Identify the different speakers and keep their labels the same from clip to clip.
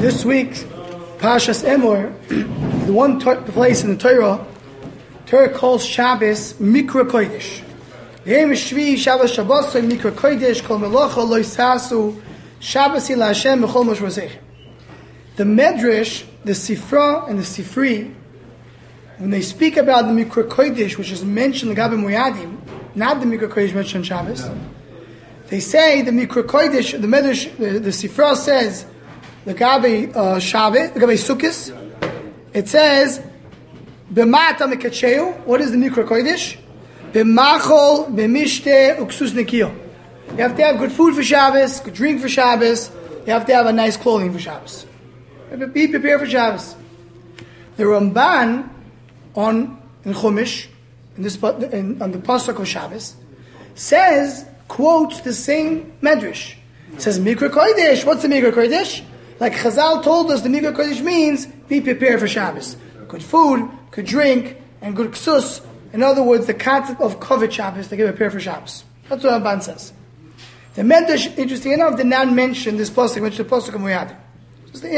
Speaker 1: This week's Parshas Emor, the one place in the Torah calls Shabbos Mikra Kodesh. Yom Shvi Shabbos Shabbosai Mikra Kodesh Kol Melacha Lo Yisasu Shabbos Ila Hashem B'chol Moshe V'Zechem. The Medrash, the Sifra, and the Sifri, when they speak about the Mikra Kodesh, which is mentioned in Gabi Moyadim, not the Mikra Kodesh mentioned on Shabbos, they say the Mikra Kodesh, the Medrash, the Sifra says, the Gabi Shabbos, the Gabi Sukkos, it says, B'mata Mekacheu, what is the Mikra Kodesh? B'machol, b'mishte, uksus nekiyo. You have to have good food for Shabbos, good drink for Shabbos, you have to have a nice clothing for Shabbos. Be prepared for Shabbos. The Ramban in Chumash, on the Pasuk of Shabbos, quotes the same Medrash. It says Mikra Kodesh. What's the Mikra Kodesh? Like Chazal told us, the Mikra Kodesh means be prepared for Shabbos. Good food, good drink, and good ksus. In other words, the concept of Kovet Shabbos, to get prepared for Shabbos. That's what Ramban says. The Medrash, interesting enough, did not mention this pasuk, mentioned the pasuk of Moyadim. Just the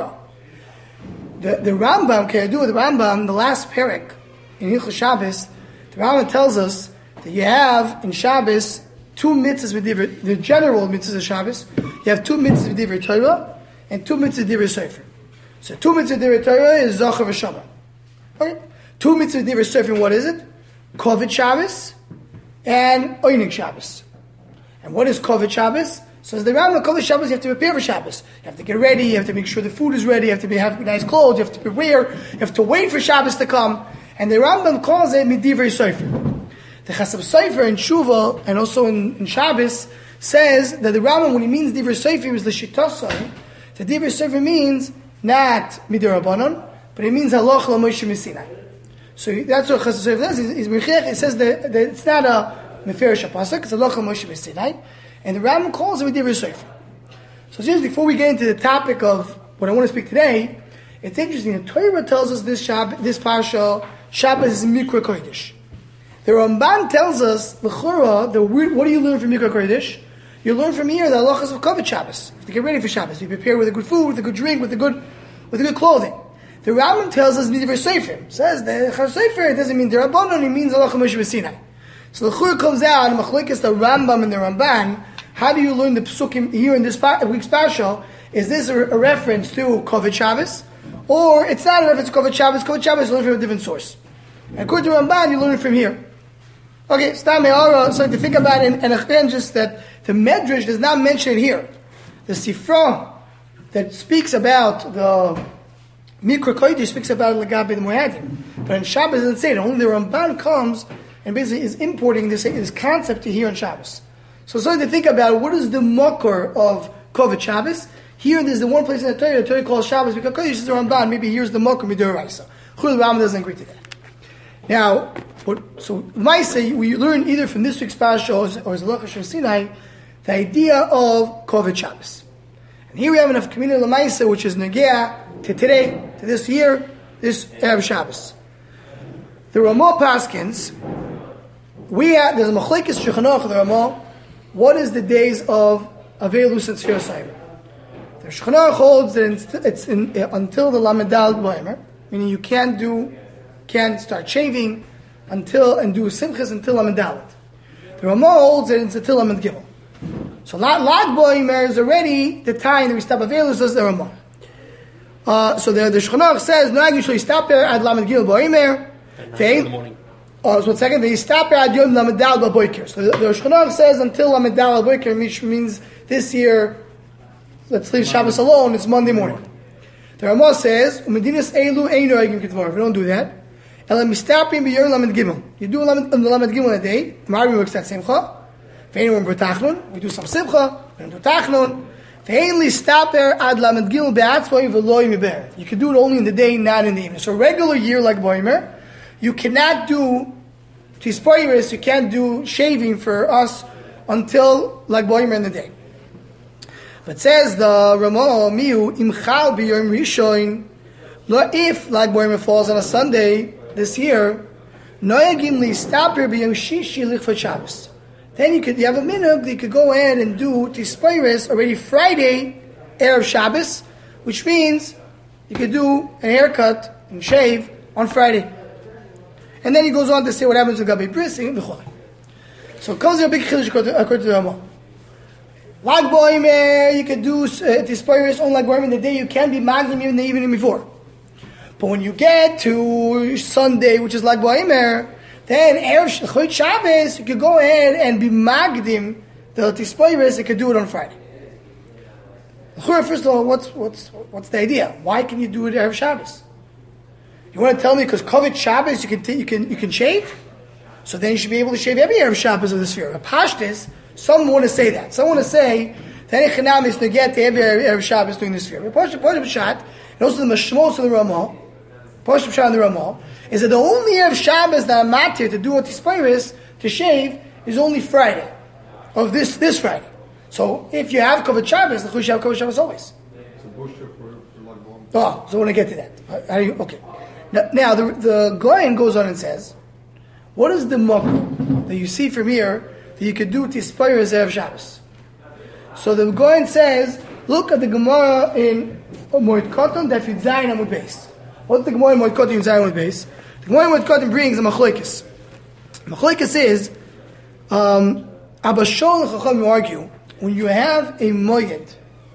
Speaker 1: Rambam, okay, I do with the Rambam, the last parak in Hilchos Shabbos, the Rambam tells us that you have in Shabbos two mitzvahs with the general mitzvahs of Shabbos. You have two mitzvahs with Divrei Torah and two mitzvahs with Divrei Sefer. So two mitzvahs with Divrei Torah is Zachar v'Shamar. Okay? Two mitzvahs with Divrei Sefer, what is it? Kovet Shabbos and Oynik Shabbos. And what is Kovet Shabbos? So as the Rambam, Kovet Shabbos, you have to prepare for Shabbos. You have to get ready, you have to make sure the food is ready, you have to have nice clothes, you have to prepare, you have to wait for Shabbos to come. And the Rambam calls it Midivrei Sefer. The Chasam Sofer in Shuvah and also in Shabbos says that the Rambam, when he means Divrei Sofer, is the Shittasai. The Divrei Sofer means not Midirabanon, but it means Haloch LaMoshe Messinai. So that's what Chasam Sofer says. It says that it's not a Meferish Pasuk, it's Haloch LaMoshe Messinai. And the Rambam calls it Divrei Sofer. So just before we get into the topic of what I want to speak today, it's interesting. The Torah tells us this Parsha, Shabbos is Mikra Kodesh. The Ramban tells us, L'chora, what do you learn from Mikra Kodesh? You learn from here the halachas of Kovet Shabbos. You have to get ready for Shabbos. You prepare with a good food, with a good drink, with a good clothing. The Rambam tells us Midivrei Sefer. Says the Chasam Sofer, it doesn't mean Derabanan, it means Halacha Moshe V'Sinai. So the L'chora comes out, Machlekes the Rambam and the Ramban. How do you learn the Pesukim here in this week's Parsha? Is this a reference to Kovet Shabbos? Or it's not a reference to Kovet Shabbos. Kovet Shabbos is learned from a different source. And according to Ramban, you learn it from here. Okay, Stam Me'ara, so to think about it, and again, just that the Medrash does not mention it here. The Sifra that speaks about the Mikra Kodesh speaks about Lagabi the Moyadim. But in Shabbos it doesn't say it. Only the Ramban comes and basically is importing this concept to here on Shabbos. So to think about what is the makor of Kovet Shabbos. Here there's the one place in the Torah calls Shabbos because Kodesh is the Ramban. Maybe here's the makor Midoraisa. Chul Rambam doesn't agree to that. Now, we learn either from this week's Parsha or Zalach Hashem Sinai the idea of Kovet Shabbos. And here we have enough community Lamaisa, which is Negea to today, to this year, this Erev Shabbos. The Ramah Paskins, there's a Machlekes Shulchan Aruch of the Ramah. What is the days of Avelus and Sfira Cyber? The Shulchan Aruch holds that it's until the Lamedal Boimer, meaning you can't start shaving and do simchas until Lamed Dalet. The Ramah holds that it's until Lamed Gimel. So Lag Boimer is already the time that we stop Avelus, says the Ramah. So the Shulchan Aruch says, no, usually stop there at Lamed Gimel Boimer.
Speaker 2: In the morning.
Speaker 1: So 1 second, they stop at Yom Lamed Dalet Boiker. So the Shulchan Aruch says until Lamed Dalet Boiker, which means this year, let's leave Shabbos alone, it's Monday morning. The Ramah says, Umedinas Eilu Einu Egim Ketvar. If we don't do that, you do Lamed Gimel a day. Tomorrow we work that Simcha. We do some Simcha. We don't do Tachnun. You can do it only in the day, not in the evening. So a regular year like Boimer, you cannot do Tispoiris, you can't do shaving for us until like Boimer in the day. But says the Ramah, Miu Imchal B'Yom Rishon, if like Boimer falls on a Sunday, this year, Noyagim li stop here b'yom shishi lichvat Shabbos. Then you have a minhag that you could go ahead and do Tispoiris already Friday, Erev Shabbos, which means you could do a haircut and shave on Friday. And then he goes on to say what happens with Gabi Bris and V'chol. So it comes to a big chiddush according to the Ramah. Lag B'omer, you could do Tispairis on Lag B'omer the day you can be Magdim even the evening before. But when you get to Sunday, which is Lag B'omer, then Erev Chodesh Shabbos, you could go ahead and be Magdim the Tispairis, you could do it on Friday. First of all, what's the idea? Why can you do it Erev Shabbos? You want to tell me because Kovet Shabbos you can shave? So then you should be able to shave every Erev Shabbos of the sphere. A Pashtis, some want to say that. Some want to say that Echanam is to get to every Erev Shabbos doing the sphere. But Poshim Pshat, and also the Mashmos of the Ramah, Poshim Pshat and the Ramah, is that the only Erev Shabbos that I'm not here to do a Tispairis, to shave, is only Friday. Of this Friday. So if you have Kovet Shabbos, the Chush have Kovet Shabbos always.
Speaker 2: It's a booster for Lag B'omer.
Speaker 1: Oh, so I want to get to that. Okay. Now the Goyen goes on and says, what is the makom that you see from here that you could do Tispairis Erev Shabbos? So the Goyen says, look at the Gemara in Moed Katan that Yud Zayin Amud Beis. What's the Gemara in Moed Katan Yud Zayin Amud Beis? The Gemara in Moed Katan brings a machlokes. Machlokes is Abba Shol and Chacham argue when you have a moyed.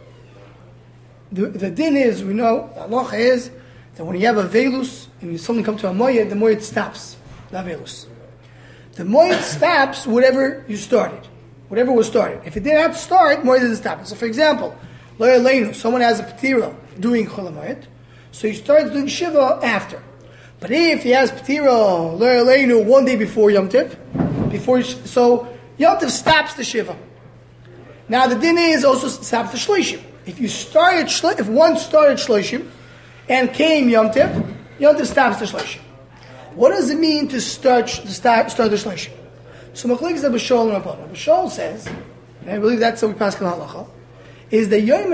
Speaker 1: The din is, we know, the halacha is that when you have a velus and you suddenly come to a moyed, the moyed stops. Not velus. The moyed stops whatever you started. Whatever was started. If it did not start, moyed doesn't stop. So for example, lo yaleinu, someone has a patira doing chol moyed, so he starts doing shiva after. But if he has patira, lo yaleinu, one day before Yom Tiv, so Yom Tiv stops the shiva. Now the din is also stops the shloshim. If one started shloshim and came Yom Tiv stops the shloshim. What does it mean to start the shloshim? So Machlokes Abba Shol and Rabbanan. Abba Shol says, and I believe that's how we pass Kanal Halacha, is the Yom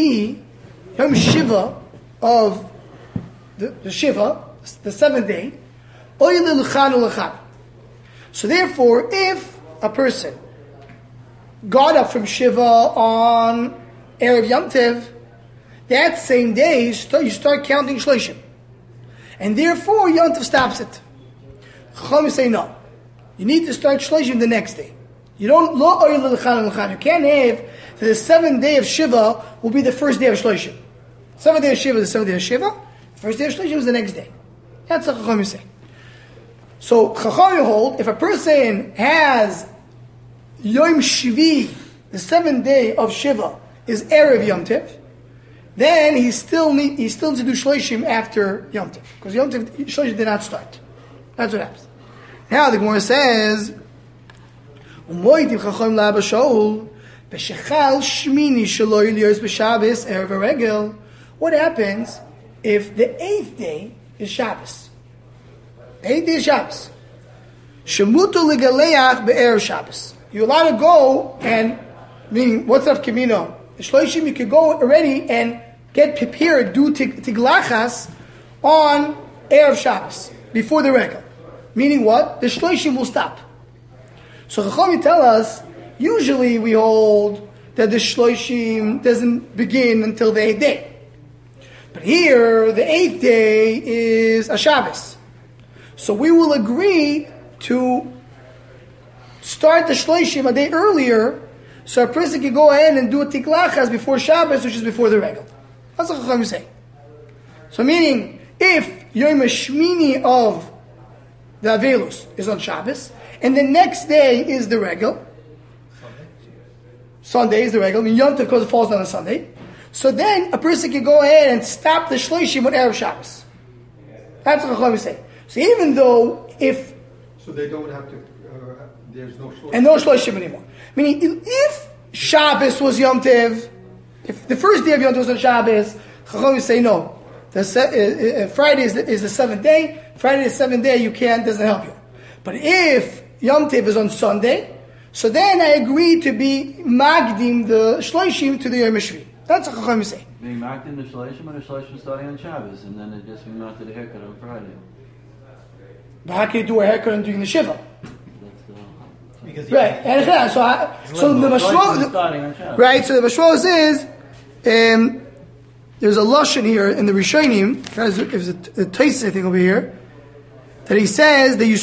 Speaker 1: Shiva of the Shiva, the seventh day, Oyel L'chan U'L'chan. So therefore, if a person got up from Shiva on Erev Yom Tiv, that same day you start counting Shloshim. And therefore Yom Tiv stops it. Chacham say no. You need to start Shloshim the next day. You don't, lo oyel l'chan l'chan. You can't have that the seventh day of Shiva will be the first day of Shloshim. Seventh day of Shiva is the seventh day of Shiva. First day of Shloshim is the next day. That's what Chacham say. So Chacham hold, if a person has Yom Shvi, the seventh day of Shiva, is Erev Yom Tiv, then he still needs to do Shloshim after Yom Tiv. Because Yom Tiv, Shloshim did not start. That's what happens. Now the Gemara says, Umoidim Chacham L'Abba Shaul, B'shechal Shmini Shelo Yilios B'Shabbos Erev HaRegel. What happens if the eighth day is Shabbos? The eighth day is Shabbos. Shemutu L'Galeach Be'erev Shabbos. You're allowed to go and, meaning, what's up, Kamino? The Shloshim, you could go already and get prepared, do Tiglachas on Erev Shabbos, before the Regel. Meaning what? The Shloshim will stop. So Chacham tell us, usually we hold that the Shloshim doesn't begin until the eighth day. But here, the eighth day is a Shabbos. So we will agree to start the Shloshim a day earlier, so a person can go ahead and do a Tiklachas before Shabbos, which is before the Regel. That's what Chacham is saying. So meaning, if Yom Shmini of the Avelus is on Shabbos, and the next day is the Regel, Sunday is the Regel, I mean Yom Tov because it falls on a Sunday, so then a person can go ahead and stop the Shloshim on Erev Shabbos. That's what Chacham is saying. So even though if...
Speaker 2: So they don't have to... there's no Shloshim.
Speaker 1: And no Shloshim anymore. Meaning, if Shabbos was Yom Tov, if the first day of Yom Tov was on Shabbos, Chacham would say no. Friday is the seventh day. Friday is the seventh day, you can't, doesn't help you. But if Yom Tov is on Sunday, so then I agree to be Magdim the Shloshim to the Yom Shvi. That's what Chacham is saying.
Speaker 3: Being Magdim the Shloshim, or the Shloshim starting on Shabbos, and then it just being mounted a haircut on Friday.
Speaker 1: But how can you do a haircut and doing the Shiva?
Speaker 4: Because
Speaker 1: right, and so the Mashro, right? So the Mashro says, there's a lashon here in the Rishonim. There's a Tosfos, I think, over here, that he says that you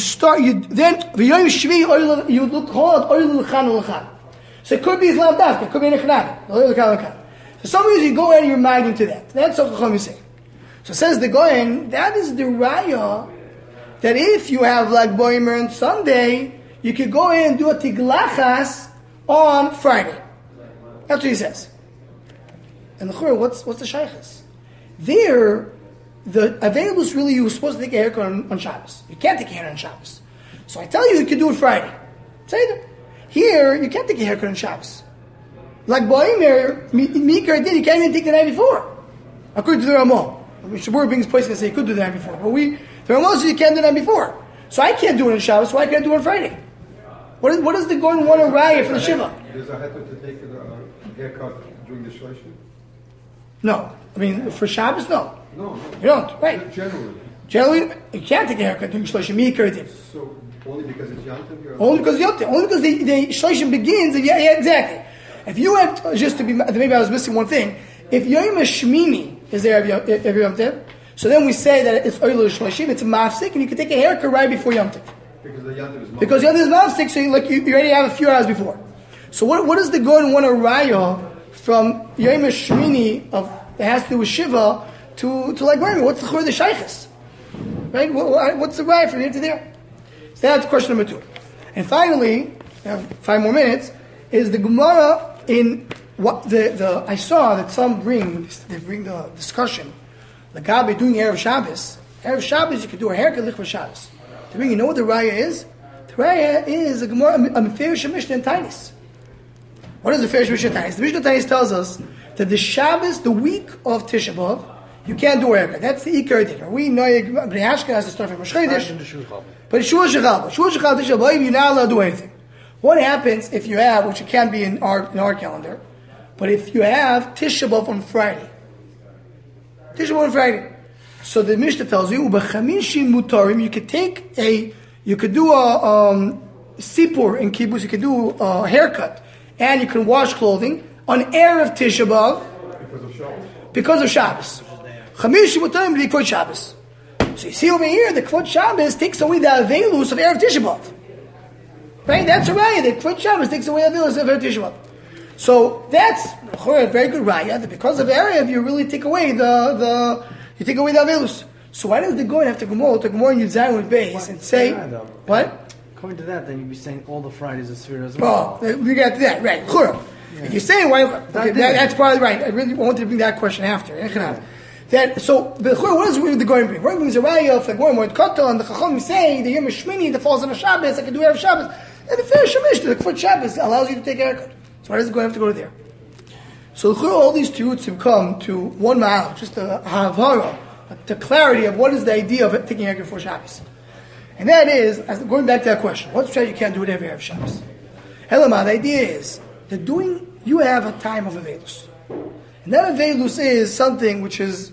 Speaker 1: look hard. So it could be Islam Daf, it could be Nechanah. For some reason you go ahead and you're mind into that. That's what Chacham is saying. So says the Goyen, that is the raya that if you have like Boimer on Sunday, you could go ahead and do a tiglachas on Friday. That's what he says. And the Chur, what's the shaykhs? There, the available really you were supposed to take a haircut on Shabbos. You can't take a haircut on Shabbos. So I tell you, you can do it Friday. Say that. Here, you can't take a haircut on Shabbos. Like Boimer, Mikar did, you can't even take the night before. According to the Ramah. Shabur brings place and say you could do the night before. But the Ramah says you can't do the night before. So I can't do it on Shabbos, so I can't do it on Friday. What does the Goyen want to riot for the Shiva?
Speaker 2: There's a heter to take a haircut during the Shloshim?
Speaker 1: No. I mean, for Shabbos, no.
Speaker 2: No.
Speaker 1: You don't, right? Generally, you can't take a haircut during Shloshim. Mikar did.
Speaker 2: So, only because it's Yantiv?
Speaker 1: Only because it's Yantiv. Only because the Shloshim begins, and yeah, exactly. If you have, just to be, maybe I was missing one thing, if Yom HaShmini is there every Yom Tov, so then we say that it's Oilul Shloshim, it's a mafsik, and you can take a haircut right before Yom Tov.
Speaker 2: Because the Yantiv is mafsik.
Speaker 1: Because Yom Tov is mafsik, so you already have a few hours before. So what does the Goyen want to raya from Yom HaShmini that has to do with Shiva to like Rami? What's the Chur of the Shaykhs? Right? What's the raya from here to there? So that's question number 2. And finally, I have 5 more minutes, is the Gemara in what I saw that some bring the discussion. The Gabi doing Erev Shabbos. Erev Shabbos you can do a haircut lichva Shabbos. The ring, you know what the raya is? The raya is a Gemara a Meferish Mishnah in Tainis. What is the Meferish Mishnah in Tainis? The Mishnah in Tainis tells us that the Shabbos, the week of Tisha B'Av, you can't do a haircut. That's the Ikar Din. We know Bnei Ashkenaz has to start from Rosh Chodesh. But Shua Shechal Tisha B'Av, you're not allowed to do anything. What happens if you have, which it can be in our calendar, but if you have Tisha B'Av on Friday, so the Mishnah tells you, Ubechamishin mutarim, you could do a sipur in kibbutz, you could do a haircut, and you can wash clothing on Erev Tisha B'Av because of Shabbos. Chamishin mutarim b'kvod Shabbos. So you see over here, the Kvod Shabbos takes away the avelus of Erev Tisha B'Av. Right? That's a raya. The Kvod Shabbos takes away the avelus of Erev Tisha B'Av. So that's a very good raya that because of Erev you really take away the avelus. So why does the Goyen have to go more in Yudzayin with Beis and say what?
Speaker 4: According to that, then you'd be saying all the Fridays are Sfira as well.
Speaker 1: Oh, we got to that right. If you're saying why, that's probably right. I really wanted to bring that question after. So what does the Goyen bring? Goyen brings a raya of the Goyen Moed Kotel and the Chacham say the Yom HaShmini that falls on a Shabbos I can do Erev Shabbos and the Meferish Mishnah the Kvod Shabbos allows you to take a haircut. So why does the Goyen have to go there? So all these tiruts have come to one ma'al, just a havara, the clarity of what is the idea of taking a haircut for Shabbos. And that is, going back to that question, what's the you can't do it every Erev Shabbos? Helama, the idea is that you have a time of Avelus. And that Avelus is something which is,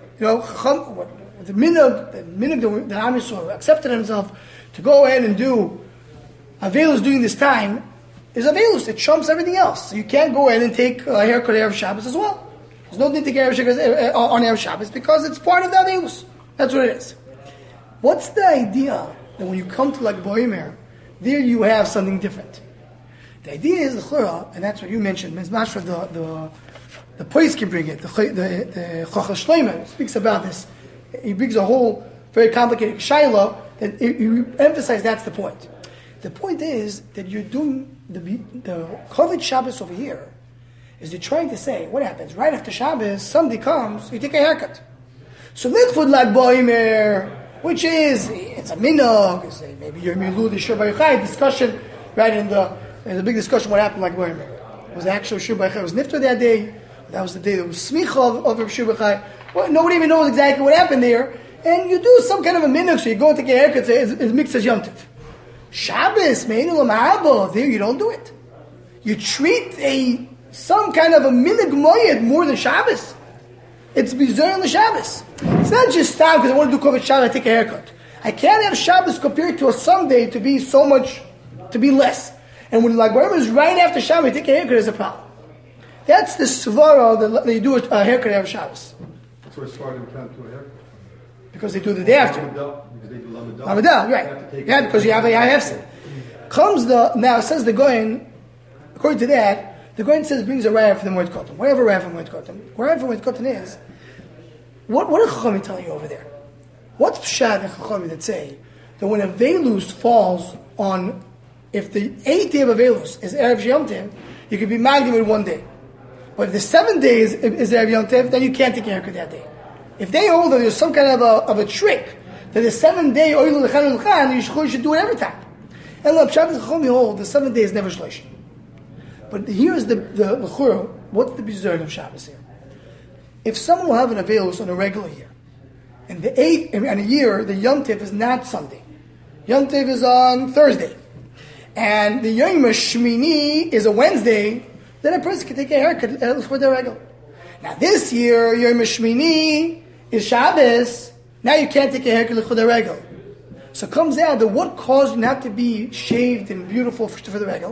Speaker 1: the minhag that Am Yisrael accepted himself to go ahead and do Avelus during this time is Avelus. It trumps everything else. So you can't go ahead and take a haircut Erev Shabbos as well. There's no need to take Erev Shabbos on Erev Shabbos because it's part of the Avelus. That's what it is. What's the idea that when you come to like Boimer, there you have something different? The idea is the Chura, and that's what you mentioned. Mashra, the place can bring it. The Chacham Shleimer speaks about this. He brings a whole very complicated shaila that you emphasize. That's the point. The point is that you're doing the Koved Shabbos over here. Is they're trying to say what happens right after Shabbos? Somebody comes, you take a haircut. So Lichvud Lag Boimer, which is it's a minhag. Maybe you're Milud Shur B'Yochai discussion right in the big discussion. What happened like Boimer? Was the actual Shur B'Yochai was nifter that day? That was the day that was smicha of Shur B'Yochai. Well, nobody even knows exactly what happened there. And you do some kind of a minhag, so you go and take a haircut. It's mixed as Yom Tov. Shabbos, Me'enu L'Ma'abo, there you don't do it. You treat some kind of a minhag moyed more than Shabbos. It's bizarre on the Shabbos. It's not just time because I want to do Koved Shabbos, I take a haircut. I can't have Shabbos compared to a Sunday to be less. And when Lag BaOmer is right after Shabbos, I take a haircut is a problem. That's the svara that they do a haircut Erev Shabbos.
Speaker 2: So it's starting time to a haircut.
Speaker 1: Because they do the day after.
Speaker 2: Because they do Lamadah.
Speaker 1: Lamadah, right. Yeah, because you have a Hefsed. Now it says the Goyen, according to that, the Goyen says brings a raya for the Moed Katan. Whatever raya for Moed Katan. Whatever Moed Katan is, what are Chachamim telling you over there? What's Pshat and Chachamim that say that when a Velus falls on, if the 8th day of a Velus is Erev Yom Tov, you can be Magdim in one day. But if the 7th day is Erev Yom Tov, then you can't take a haircut that day. If they hold that there's some kind of a trick that the 7th day Oilu Lechan Lechan, you should do it every time. And the Pshat and Chachamim hold the 7th day is never Shlosh. But here's the L'chura, what's the bizarre of Shabbos here? If someone will have an Avelus on a regular year, and the 8th, in a year, the Yom Tov is not Sunday. Yom Tov is on Thursday. And the Yom Shmini is a Wednesday, then a person can take a haircut for their regular. Now this year, Yom Shmini is Shabbos, now you can't take a haircut for the regular. So it comes out that what caused you not to be shaved and beautiful for the regular?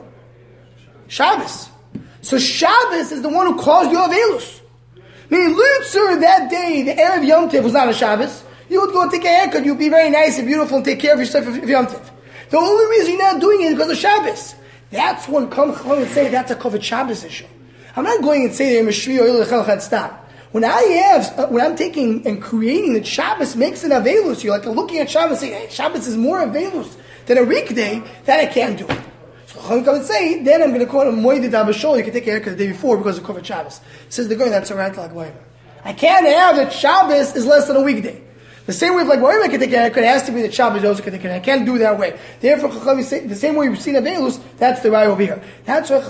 Speaker 1: Shabbos. So Shabbos is the one who caused you Avelus. Meaning, Lutzer, that day, the Erev Yom Tov was not a Shabbos. You would go and take a haircut, you'd be very nice and beautiful and take care of yourself for Yom Tov. The only reason you're not doing it is because of Shabbos. That's when come and say that's a covered Shabbos issue. I'm not going and say that Meshri or Yilachal stop. When I'm taking and creating that Shabbos makes an Avelus, you're like looking at Shabbos and saying, hey, Shabbos is more Avelus than a weekday, that I can't do it. So Chachamim come and say, then I'm going to call it a Moedid Abashol, you can take a haircut the day before because of covered Shabbos. Says the guy, that's a right like whatever. I can't have that Shabbos is less than a weekday. The same way like whatever I can take a haircut, it has to be that Shabbos also can take a haircut. I can't do it that way. Therefore, Chachamim say, the same way you've seen Avelus, that's the right over here. That's why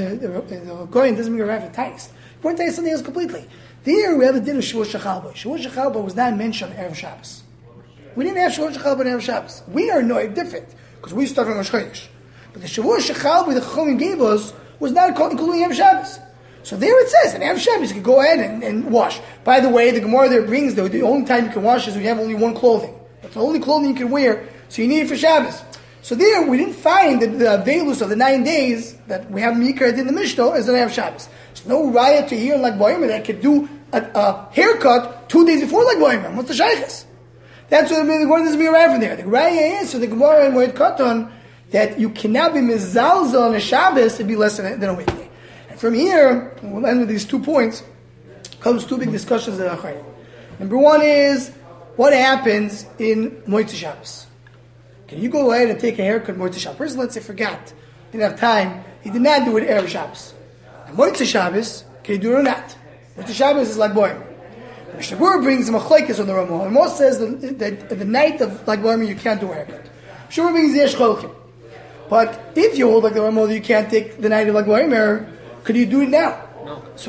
Speaker 1: the Goyen doesn't mean a right for Tais. We're going to tell you something else completely. There we have a din of Shavuot Shechalba. Shavuot Shechalba was not mentioned on Erev Shabbos. We didn't have Shavuot Shechalba on Erev Shabbos. We are no different, because we start from Rosh Chodesh. But the Shavuot Shechalba the Chachamim gave us was not including Erev Shabbos. So there it says, in Erev Shabbos you can go ahead and wash. By the way, the Gemara there brings, the only time you can wash is when you have only one clothing. That's the only clothing you can wear, so you need it for Shabbos. So there, we didn't find the Avelus of the 9 days that we have Mikra in the Mishnah as an Erev Shabbos. There's no riot to hear like Boimer that could do a haircut 2 days before like Boimer. What's the Shaykhs? That's what the Gemara doesn't be around from there. The Raya is, so the Gemara in Moed Katan, that you cannot be mizalzel on a Shabbos to be less than a weekday. And from here, we'll end with these 2 points, comes 2 big discussions that are. Number 1 is, what happens in Moed Shabbos? Can you go ahead and take a haircut Moed Shabbos? Person, let's say, forgot, didn't have time, he did not do it Erev Shabbos. And Moed Shabbos, can you do it or not? Moed Shabbos is like Boimer. Mishnah Berurah brings a machlekes on the Ramah. And Moshe says that the night of like Boimer you can't do a haircut. Sure brings Yesh Cholkim. But if you hold like the Ramah you can't take the night of like Boimer, could you do it now?
Speaker 5: No.
Speaker 1: So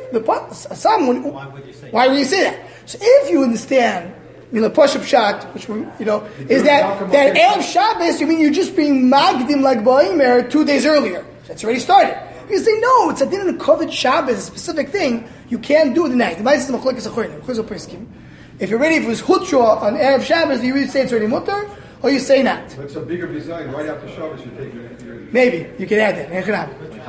Speaker 1: if someone, why would you say that? So if you understand, Pashup Pshat, which is that Erev Shabbos, you mean you're just being Magdim like Boimer 2 days earlier. So that's already started. You say, no, it's a din in the covered Shabbos, a specific thing, you can't do it the night. The Ma'aseh is machlokes achorim. If you're ready, if it was Hutra on Erev Shabbos, do you really say it's already mutter, or you say not?
Speaker 2: But it's a bigger design. Right after Shabbos, you take it.
Speaker 1: Maybe. You can add that.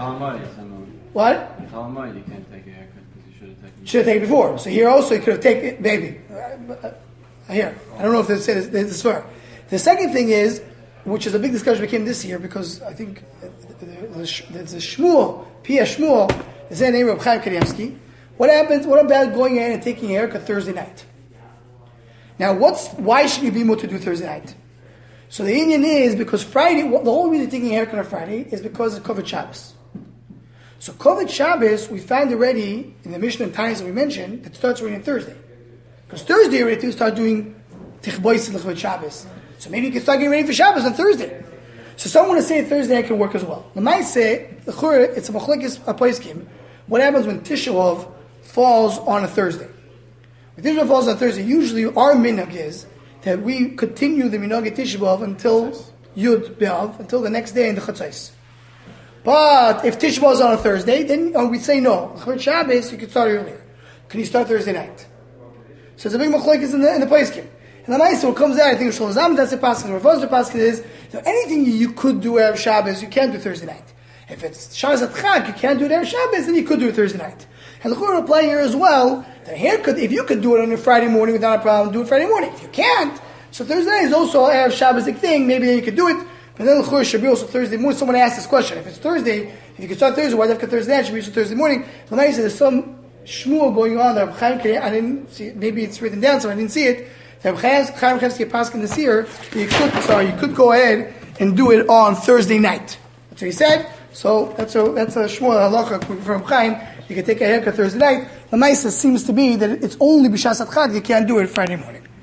Speaker 1: What?
Speaker 3: You can't take a haircut because you should have taken it.
Speaker 1: Should have taken it before. So here also you could have taken it, maybe. Here. I don't know if this far. The second thing is, which is a big discussion became this year, because I think there's a Shmuel, Pia Shmuel, is the name of Chaim Kanievsky. What about going in and taking a haircut Thursday night? Now, why should you be able to do Thursday night? So the Indian is because Friday, the whole reason taking a haircut on Friday is because of Kovet Shabbos. So Kovet Shabbos, we found already in the Mishnah and Tanya that we mentioned, that starts already on Thursday. Because Thursday already to start doing Tichbois and Kovet Shabbos. So maybe you can start getting ready for Shabbos on Thursday. So someone to say Thursday night can work as well. The might say, it's a machlekes apoiskim. What happens when Tisha B'Av falls on a Thursday? When Tisha B'Av falls on a Thursday, usually our minhag is that we continue the minhag at Tisha B'Av until Yud B'Av, until the next day in the Chatzos. But if Tisha B'Av is on a Thursday, then we say no. Chol Shabbos, you can start earlier. Can you start Thursday night? So it's a big machlekes in the poiskim. And the Ma'aseh, what comes out, I think Shlomo Zalman, that's the pasuk. The Rav Ozer pasuk is, so anything you could do Erev Shabbos, you can't do Thursday night. If it's Shabbos at Chag, you can't do it every Shabbos, then you could do it Thursday night. And the Chura applying here as well, that haircut, if you could do it on a Friday morning without a problem, do it Friday morning. If you can't, so Thursday night is also a Erev Shabbos thing, maybe then you could do it, but then the Chura should be also Thursday morning. Someone asked this question, if it's Thursday, if you could start Thursday, why do you have to Thursday night? It should be also Thursday morning. The night there's some shmuel going on there. I didn't see it, maybe it's written down, so I didn't see it. Chaim Chevsky Paskin this year, you could go ahead and do it on Thursday night. That's what he said. So that's a shmuel halacha from Chaim. You can take a haircut Thursday night. The Maisa seems to be that it's only b'shas at Chag, you can't do it Friday morning.